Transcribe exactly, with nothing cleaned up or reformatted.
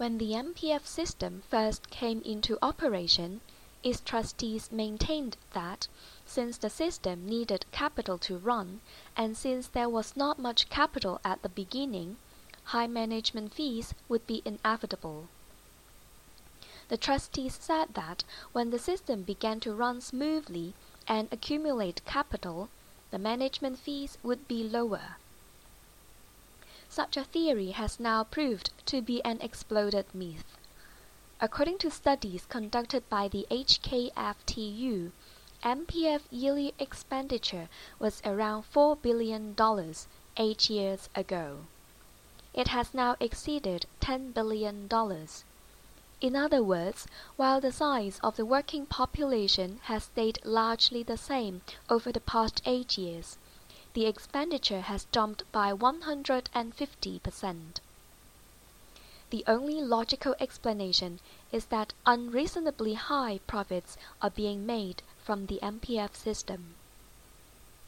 When the M P F system first came into operation, its trustees maintained that, since the system needed capital to run, and since there was not much capital at the beginning, high management fees would be inevitable. The trustees said that when the system began to run smoothly and accumulate capital, the management fees would be lower. Such a theory has now proved to be an exploded myth. According to studies conducted by the H K F T U, M P F yearly expenditure was around four billion dollars eight years ago. It has now exceeded ten billion dollars. In other words, while the size of the working population has stayed largely the same over the past eight years, the expenditure has jumped by one hundred fifty percent. The only logical explanation is that unreasonably high profits are being made from the M P F system.